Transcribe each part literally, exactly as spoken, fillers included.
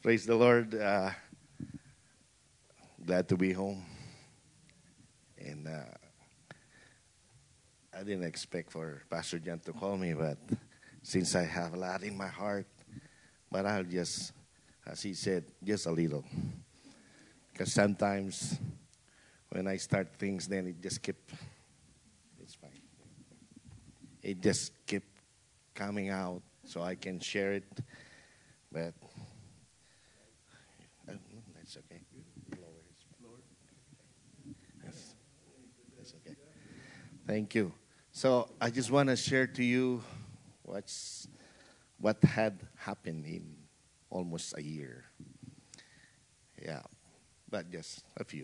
Praise the Lord. Uh, glad to be home. And uh, I didn't expect for Pastor John to call me, but since I have a lot in my heart, but I'll just, as he said, just a little. Because sometimes when I start things, then it just keep, it's fine. It just keep coming out so I can share it. But uh, that's okay. Yes, that's okay. Thank you. So I just want to share to you what's what had happened in almost a year. Yeah, but just a few.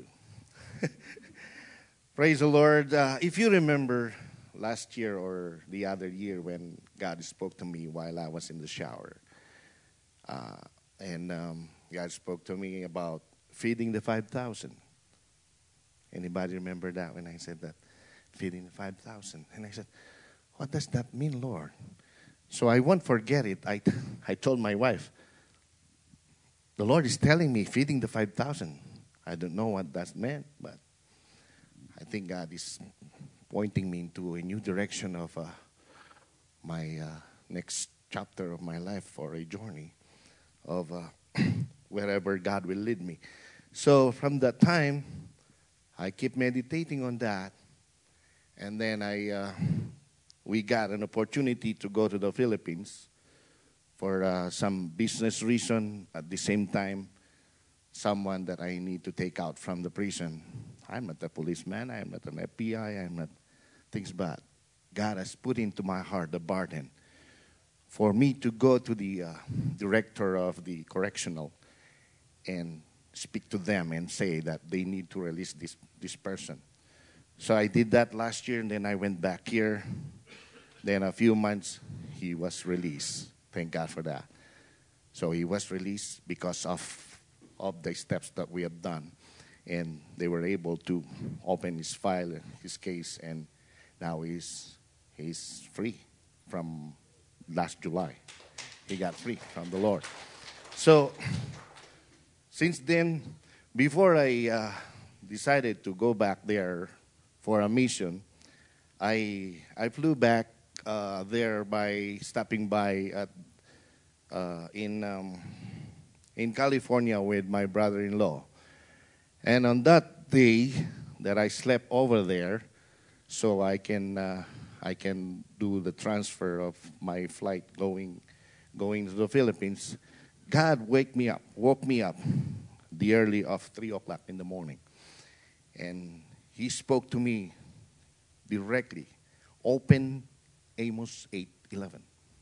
Praise the Lord. Uh, if you remember last year or the other year when God spoke to me while I was in the shower, uh, and um, God spoke to me about feeding the five thousand. Anybody remember that when I said that? Feeding the five thousand. And I said, what does that mean, Lord? So I won't forget it. I, I told my wife, the Lord is telling me feeding the five thousand. I don't know what that meant, but I think God is pointing me into a new direction of uh, my uh, next chapter of my life for a journey of uh, wherever God will lead me. So from that time, I keep meditating on that, and then I uh, we got an opportunity to go to the Philippines for uh, some business reason. At the same time, someone that I need to take out from the prison. I'm not a policeman. I'm not an F B I. I'm not things bad. God has put into my heart the burden for me to go to the uh, director of the correctional and speak to them and say that they need to release this, this person. So I did that last year, and then I went back here. Then a few months, he was released. Thank God for that. So he was released because of, of the steps that we have done. And they were able to open his file, his case, and now he's, he's free from last July. He got free from the Lord. So since then, before I uh, decided to go back there for a mission, I I flew back uh, there by stopping by at uh, in um, in California with my brother-in-law. And on that day that I slept over there, so I can uh, I can do the transfer of my flight going going to the Philippines, God wake me up, woke me up the early of three o'clock in the morning. And he spoke to me directly. Open Amos eight eleven.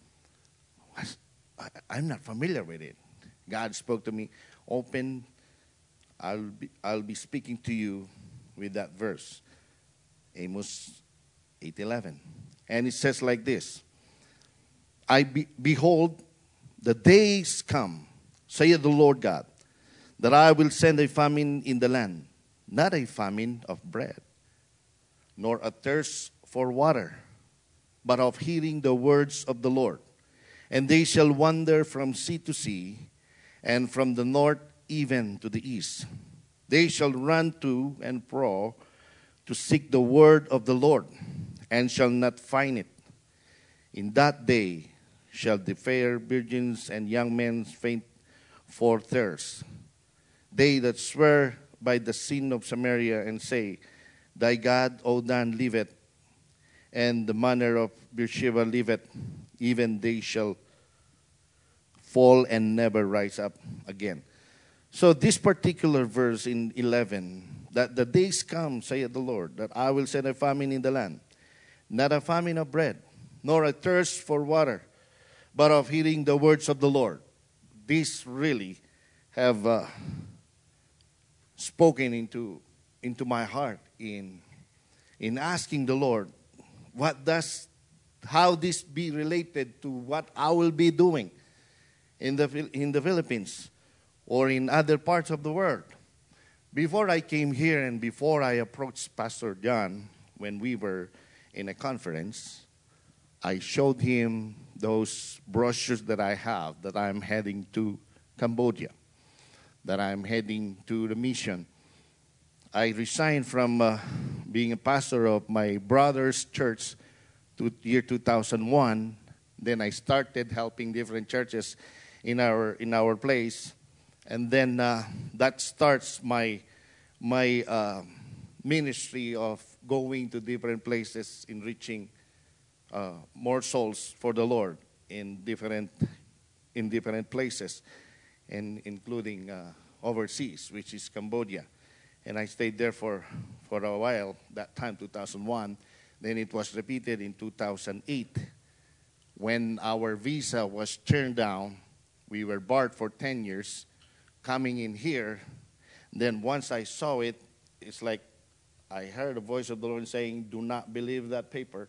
I'm not familiar with it. God spoke to me, open, I'll be, I'll be speaking to you with that verse. Amos eight eleven. And it says like this. I be, behold, the days come, saith the Lord God, that I will send a famine in the land, not a famine of bread, nor a thirst for water, but of hearing the words of the Lord. And they shall wander from sea to sea, and from the north even to the east. They shall run to and fro to seek the word of the Lord, and shall not find it. In that day shall the fair virgins and young men faint for thirst. They that swear by the sin of Samaria and say, Thy God, O Dan, liveth, and the manner of Beersheba liveth, even they shall fall and never rise up again. So this particular verse in eleven, that the days come, saith the Lord, that I will send a famine in the land, not a famine of bread, nor a thirst for water, but of hearing the words of the Lord. These really have uh, spoken into into my heart in in asking the Lord, what does how this be related to what I will be doing in the in the Philippines or in other parts of the world. Before I came here and before I approached Pastor John when we were in a conference, I showed him those brochures that I have that I'm heading to Cambodia. that I'm heading to the mission. I resigned from uh, being a pastor of my brother's church to year two thousand one. Then I started helping different churches in our in our place, and then uh, that starts my my uh, ministry of going to different places, enriching uh, more souls for the Lord in different in different places, and including uh, overseas, which is Cambodia. And I stayed there for, for a while, that time, two thousand one. Then it was repeated in two thousand eight. When our visa was turned down, we were barred for ten years, coming in here. Then once I saw it, it's like I heard the voice of the Lord saying, do not believe that paper.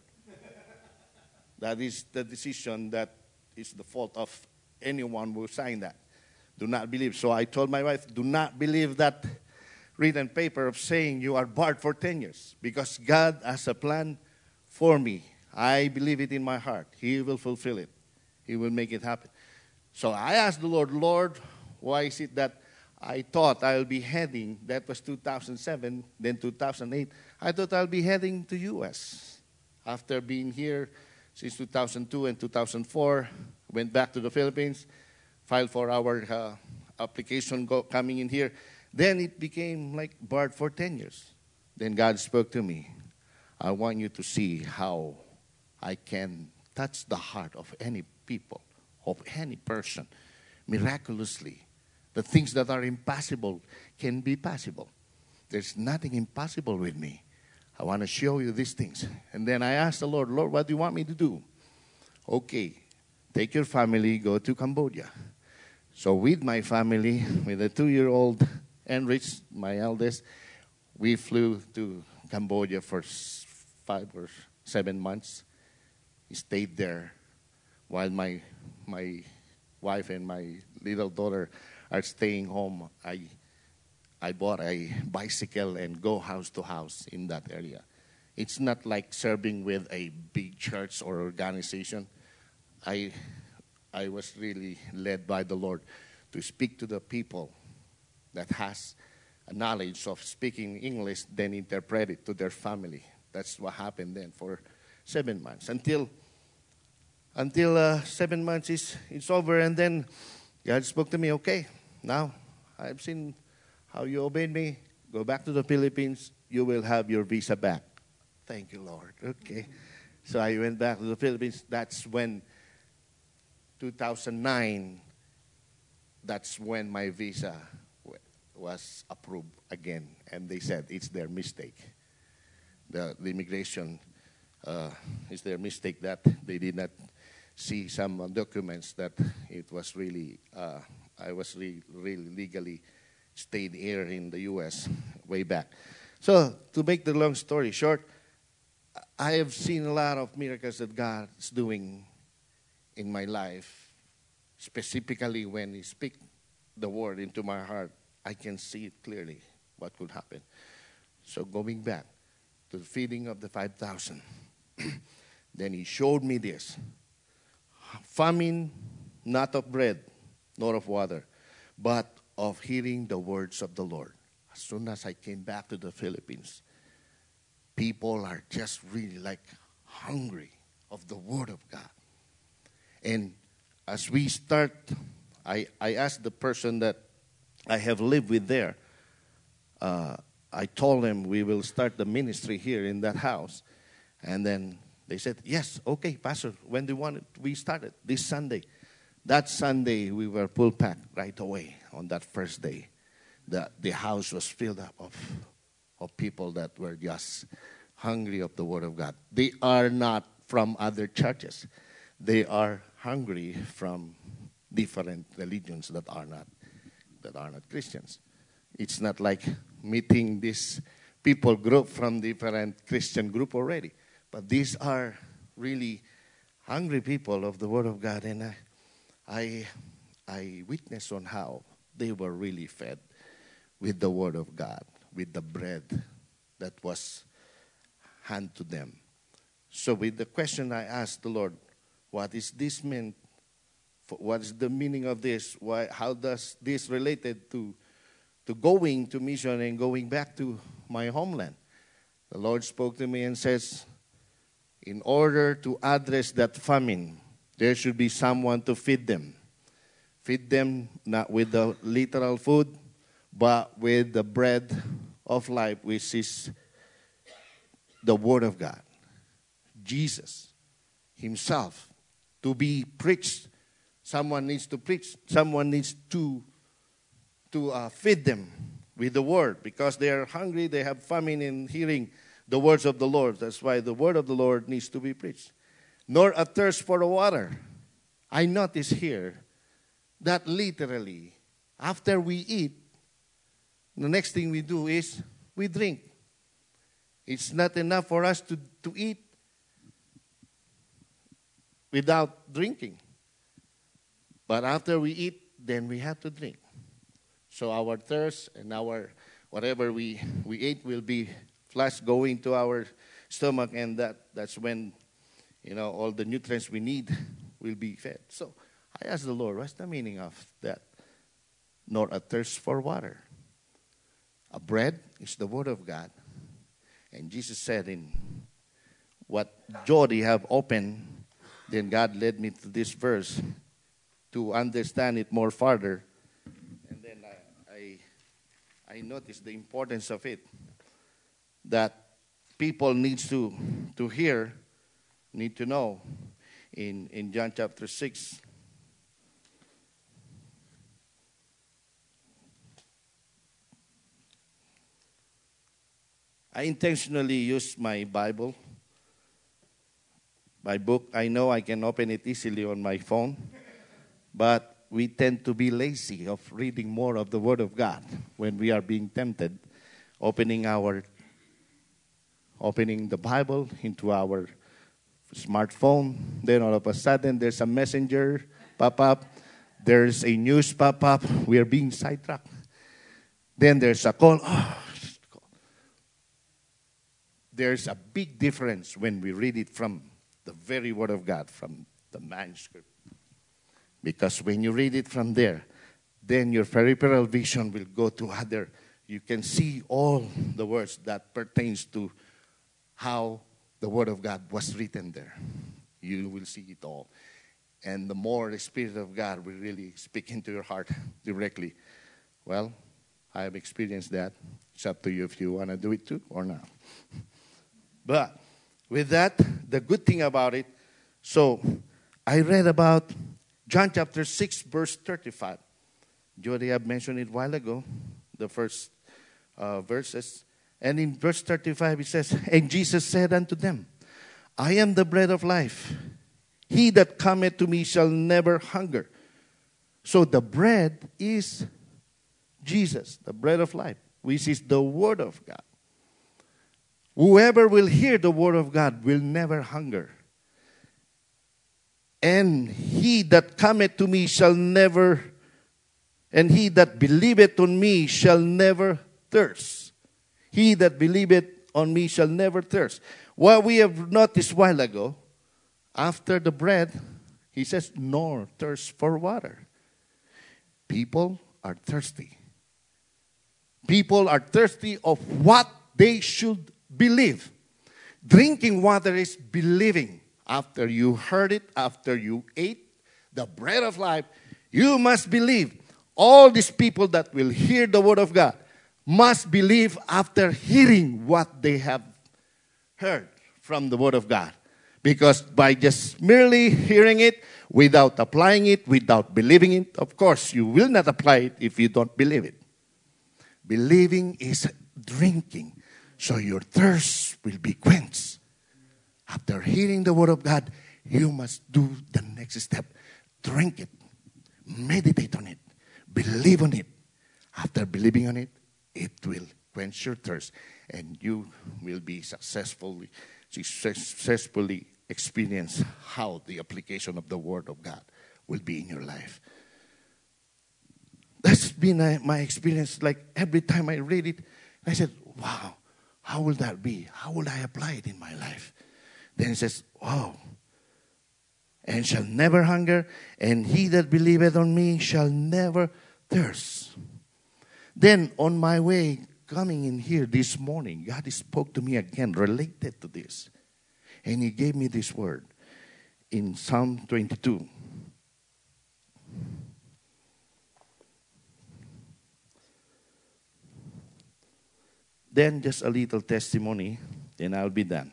That is the decision that is the fault of anyone who signed that. Do not believe. So I told my wife, do not believe that written paper of saying you are barred for ten years, because God has a plan for me. I believe it in my heart. He will fulfill it. He will make it happen. So I asked the Lord, Lord, why is it that I thought I'll be heading, that was two thousand seven, then two thousand eight, I thought I'll be heading to U S After being here since two thousand two and two thousand four, went back to the Philippines, filed for our uh, application go, coming in here. Then it became like barred for ten years. Then God spoke to me. I want you to see how I can touch the heart of any people, of any person, miraculously. The things that are impossible can be possible. There's nothing impossible with me. I want to show you these things. And then I asked the Lord, Lord, what do you want me to do? Okay, take your family, go to Cambodia. So with my family, with a two-year-old Enrich, my eldest, we flew to Cambodia for five or seven months. We stayed there while my my wife and my little daughter are staying home. I I bought a bicycle and go house to house in that area. It's not like serving with a big church or organization. I I was really led by the Lord to speak to the people that has a knowledge of speaking English, then interpret it to their family. That's what happened then for seven months. Until until uh, seven months is it's over, and then God spoke to me, okay, now I've seen how you obeyed me. Go back to the Philippines. You will have your visa back. Thank you, Lord. Okay. So I went back to the Philippines. That's when two thousand nine, that's when my visa was approved again, and they said it's their mistake. The, the immigration uh, is their mistake that they did not see some uh, documents that it was really, uh, I was re- really legally stayed here in the U S way back. So to make the long story short, I have seen a lot of miracles that God is doing in my life, specifically when He speaks the word into my heart. I can see it clearly what could happen. So going back to the feeding of the five thousand, then He showed me this. Famine, not of bread, nor of water, but of hearing the words of the Lord. As soon as I came back to the Philippines, people are just really like hungry of the Word of God. And as we start, I, I asked the person that I have lived with there, uh, I told them we will start the ministry here in that house. And then they said, yes, okay, Pastor, when do you want it? We started this Sunday. That Sunday, we were full packed right away on that first day. The, the house was filled up of, of people that were just hungry of the Word of God. They are not from other churches. They are hungry from different religions that are not that are not Christians. It's not like meeting this people group from different Christian group already. But these are really hungry people of the Word of God. And I, I, I witnessed on how they were really fed with the Word of God, with the bread that was handed to them. So with the question I asked the Lord, what is this mean? What is the meaning of this? Why? How does this related to to going to mission and going back to my homeland. The Lord spoke to me and says, in order to address that famine, there should be someone to feed them. Feed them not with the literal food, but with the bread of life, which is the Word of God. Jesus Himself. To be preached, someone needs to preach. Someone needs to, to uh, feed them with the Word, because they are hungry, they have famine in hearing the words of the Lord. That's why the Word of the Lord needs to be preached. Nor a thirst for the water. I notice here that literally, after we eat, the next thing we do is we drink. It's not enough for us to, to eat without drinking. But after we eat, then we have to drink. So our thirst and our whatever we, we ate will be flushed going to our stomach, and that, that's when, you know, all the nutrients we need will be fed. So I asked the Lord, what's the meaning of that? Nor a thirst for water. A bread is the Word of God. And Jesus said, in what Jody have opened, then God led me to this verse to understand it more further. And then I, I, I noticed the importance of it, that people need to, to hear, need to know. In, in John chapter six, I intentionally use my Bible, my book. I know I can open it easily on my phone, but we tend to be lazy of reading more of the Word of God when we are being tempted, opening our, opening the Bible into our smartphone. Then all of a sudden there's a messenger pop up, there's a news pop up, we are being sidetracked. Then there's a call. Oh, there's a big difference when we read it from the very Word of God, from the manuscript. Because when you read it from there, then your peripheral vision will go to other. You can see all the words that pertains to how the Word of God was written there. You will see it all. And the more the Spirit of God will really speak into your heart directly. Well, I have experienced that. It's up to you if you want to do it too or not. But with that, the good thing about it, so I read about John chapter six, verse thirty-five. Jody have mentioned it a while ago, the first uh, verses. And in verse thirty-five it says, and Jesus said unto them, I am the bread of life. He that cometh to me shall never hunger. So the bread is Jesus, the bread of life, which is the Word of God. Whoever will hear the Word of God will never hunger. And he that cometh to me shall never, and he that believeth on me shall never thirst. He that believeth on me shall never thirst. What we have noticed a while ago, after the bread, he says, nor thirst for water. People are thirsty. People are thirsty of what they should believe. Drinking water is believing. After you heard it, after you ate the bread of life, you must believe. All these people that will hear the Word of God must believe after hearing what they have heard from the Word of God. Because by just merely hearing it, without applying it, without believing it, of course, you will not apply it if you don't believe it. Believing is drinking. So your thirst will be quenched. After hearing the Word of God, you must do the next step. Drink it. Meditate on it. Believe on it. After believing on it, it will quench your thirst. And you will be successfully, successfully experience how the application of the Word of God will be in your life. That's been my experience. Like every time I read it, I said, wow. How will that be? How will I apply it in my life? Then it says, wow. And shall never hunger, and he that believeth on me shall never thirst. Then on my way coming in here this morning, God spoke to me again related to this. And He gave me this word in Psalm twenty-two. Then just a little testimony, and I'll be done.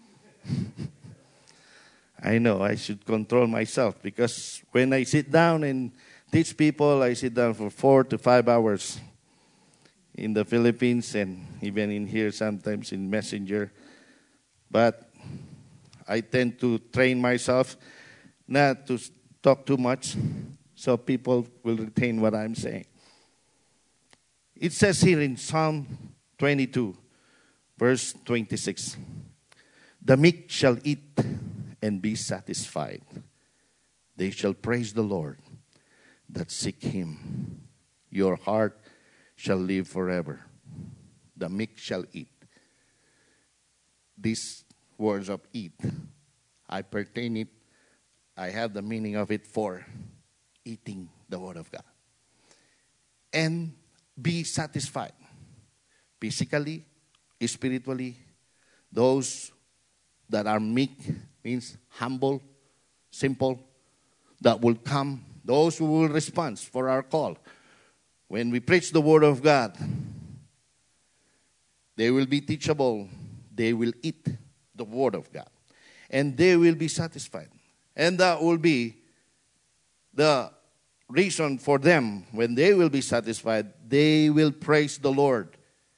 I know I should control myself, because when I sit down and teach people, I sit down for four to five hours in the Philippines and even in here sometimes in Messenger. But I tend to train myself not to talk too much so people will retain what I'm saying. It says here in Psalm twenty-two, verse twenty-six, the meek shall eat and be satisfied. They shall praise the Lord that seek Him. Your heart shall live forever. The meek shall eat. These words of eat, I pertain it, I have the meaning of it for eating the Word of God. And be satisfied. Physically, spiritually, those that are meek means humble, simple, that will come, those who will respond for our call. When we preach the Word of God, they will be teachable, they will eat the Word of God, and they will be satisfied. And that will be the reason for them, when they will be satisfied, they will praise the Lord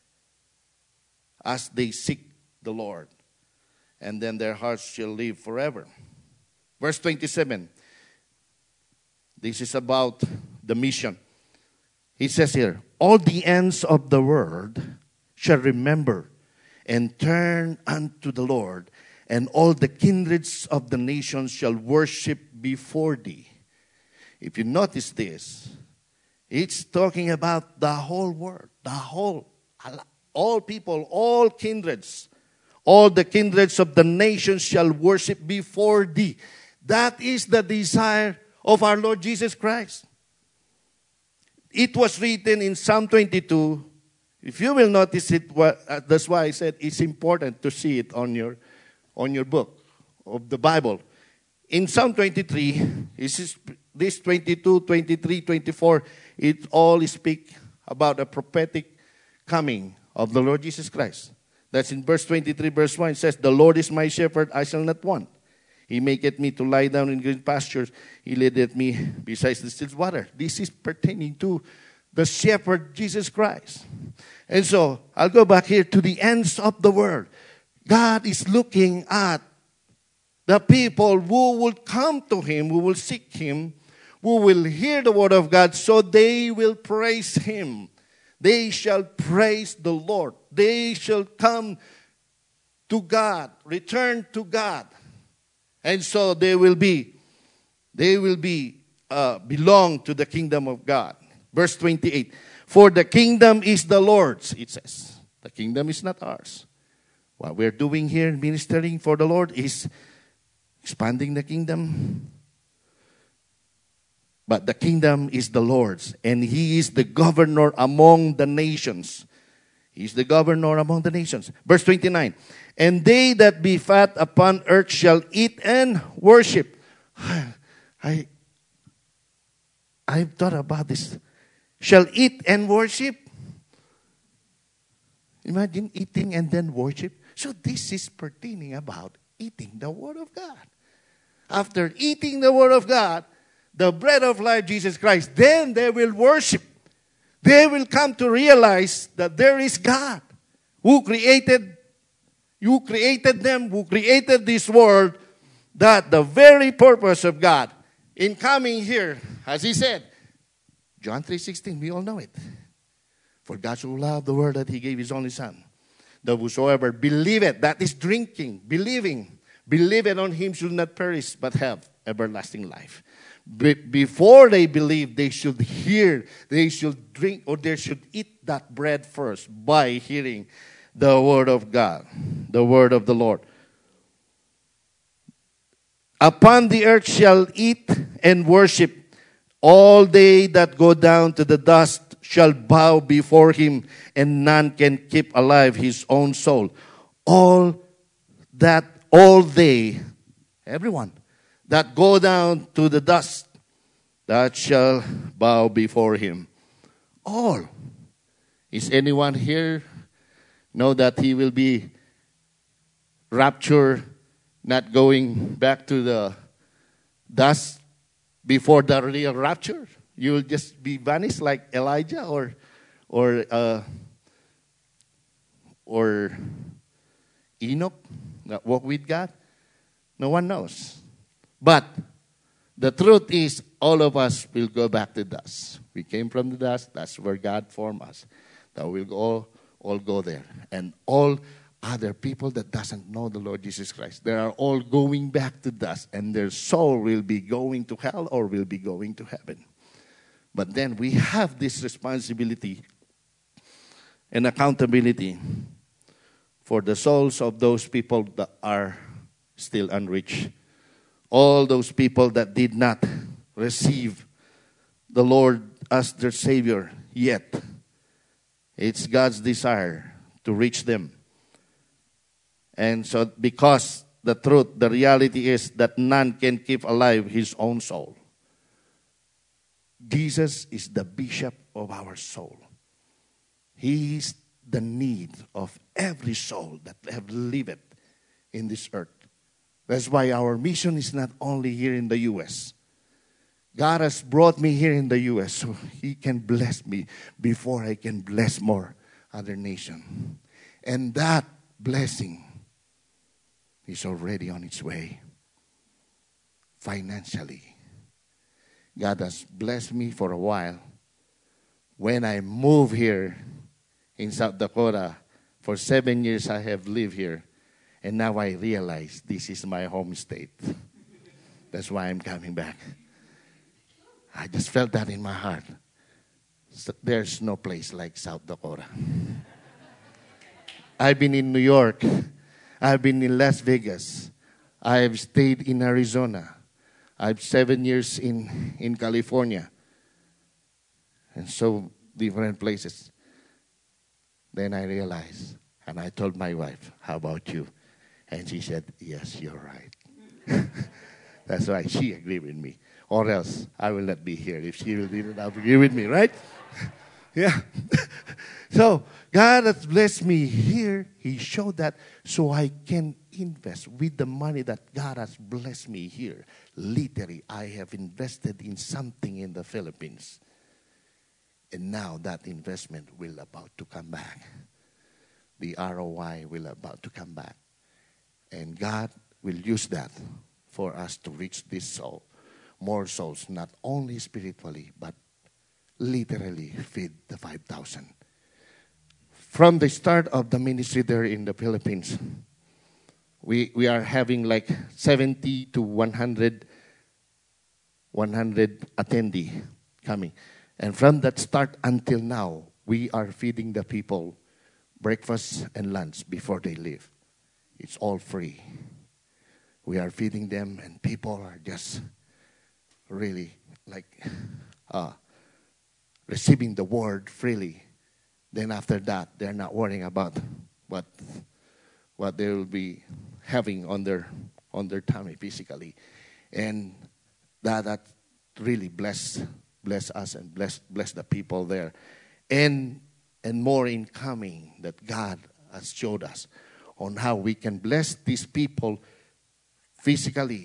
as they seek the Lord. And then their hearts shall live forever. Verse twenty-seven. This is about the mission. He says here, all the ends of the world shall remember and turn unto the Lord, and all the kindreds of the nations shall worship before thee. If you notice this, it's talking about the whole world, the whole, all people, all kindreds. All the kindreds of the nations shall worship before thee. That is the desire of our Lord Jesus Christ. It was written in Psalm twenty-two. If you will notice it, that's why I said it's important to see it on your, on your book of the Bible. In Psalm twenty-three, this, this twenty-two, twenty-three, twenty-four, it all speak about a prophetic coming of the Lord Jesus Christ. That's in verse twenty-three, verse one. It says, the Lord is my shepherd, I shall not want. He maketh me to lie down in green pastures. He leadeth me beside the still water. This is pertaining to the shepherd, Jesus Christ. And so, I'll go back here to the ends of the world. God is looking at the people who will come to Him, who will seek Him, who will hear the word of God, so they will praise Him. They shall praise the Lord. They shall come to God, return to God. And so they will be, they will be, uh, belong to the kingdom of God. Verse twenty-eight, for the kingdom is the Lord's, it says. The kingdom is not ours. What we're doing here, ministering for the Lord, is expanding the kingdom. But the kingdom is the Lord's, and He is the governor among the nations. He is the governor among the nations. Verse twenty-nine, and they that be fat upon earth shall eat and worship. I, I've thought about this. Shall eat and worship. Imagine eating and then worship. So this is pertaining about eating the Word of God. After eating the Word of God, the bread of life, Jesus Christ, then they will worship. They will come to realize that there is God who created, who created them, who created this world, that the very purpose of God in coming here, as He said, John three sixteen, we all know it. For God so loved the world that He gave His only Son, that whosoever believeth, that is drinking, believing, believeth on Him should not perish, but have everlasting life. Be- before they believe, they should hear, they should drink, or they should eat that bread first by hearing the word of God, the word of the Lord. Upon the earth shall eat and worship. All they that go down to the dust shall bow before him, and none can keep alive his own soul. All that, all they, everyone, that go down to the dust, that shall bow before him. All. Is anyone here know that he will be raptured, not going back to the dust before the real rapture? You will just be vanished like Elijah or or uh, or Enoch that walk with God? No one knows. But the truth is, all of us will go back to dust. We came from the dust. That's where God formed us. That we'll all, all go there. And all other people that doesn't know the Lord Jesus Christ, they are all going back to dust. And their soul will be going to hell or will be going to heaven. But then we have this responsibility and accountability for the souls of those people that are still unreached. All those people that did not receive the Lord as their Savior yet. It's God's desire to reach them. And so because the truth, the reality is that none can keep alive his own soul. Jesus is the bishop of our soul. He is the need of every soul that have lived in this earth. That's why our mission is not only here in the U S God has brought me here in the U S so He can bless me before I can bless more other nations. And that blessing is already on its way. Financially, God has blessed me for a while. When I moved here in South Dakota, for seven years I have lived here. And now I realize this is my home state. That's why I'm coming back. I just felt that in my heart. So there's no place like South Dakota. I've been in New York. I've been in Las Vegas. I've stayed in Arizona. I've seven years in, in California. And so different places. Then I realized, and I told my wife, how about you? And she said, yes, you're right. That's why she agreed with me. Or else I will not be here if she didn't agree with me, right? Yeah. So God has blessed me here. He showed that so I can invest with the money that God has blessed me here. Literally, I have invested in something in the Philippines. And now that investment will about to come back. The R O I will about to come back. And God will use that for us to reach this soul. More souls, not only spiritually, but literally feed the five thousand. From the start of the ministry there in the Philippines, we, we are having like seventy to one hundred, one hundred attendee coming. And from that start until now, we are feeding the people breakfast and lunch before they leave. It's all free. We are feeding them, and people are just really like uh, receiving the word freely. Then after that, they're not worrying about what what they will be having on their on their tummy physically, and that that really bless bless us and bless bless the people there, and and more in coming that God has showed us on how we can bless these people physically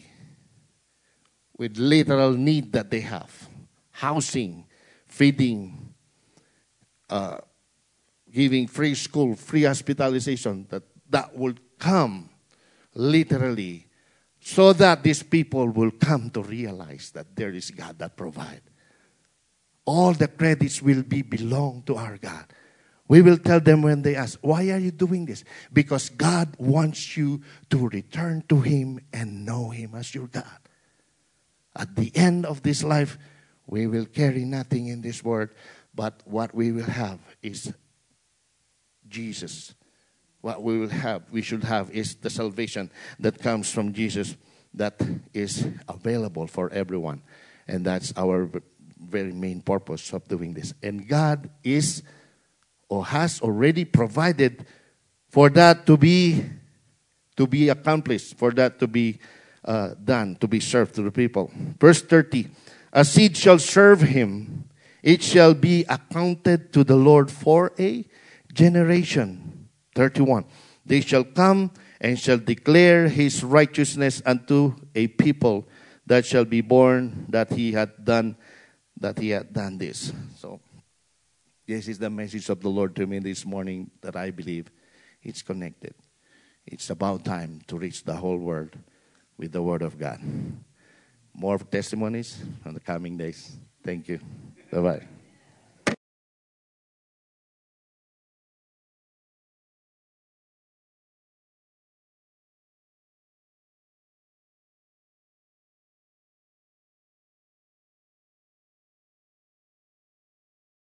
with literal need that they have, housing, feeding, uh, giving free school, free hospitalization, that that will come literally so that these people will come to realize that there is God that provides. All the credits will be belong to our God. We will tell them when they ask, why are you doing this? Because God wants you to return to Him and know Him as your God. At the end of this life, we will carry nothing in this world, but what we will have is Jesus. What we will have, we should have, is the salvation that comes from Jesus that is available for everyone. And that's our very main purpose of doing this. And God is or has already provided for that to be to be accomplished, for that to be uh, done, to be served to the people. Verse thirty, a seed shall serve him. It shall be accounted to the Lord for a generation. thirty-one, they shall come and shall declare his righteousness unto a people that shall be born, that he had done, that he had done this. So, this is the message of the Lord to me this morning, that I believe it's connected. It's about time to reach the whole world with the Word of God. More testimonies in the coming days. Thank you. Bye-bye.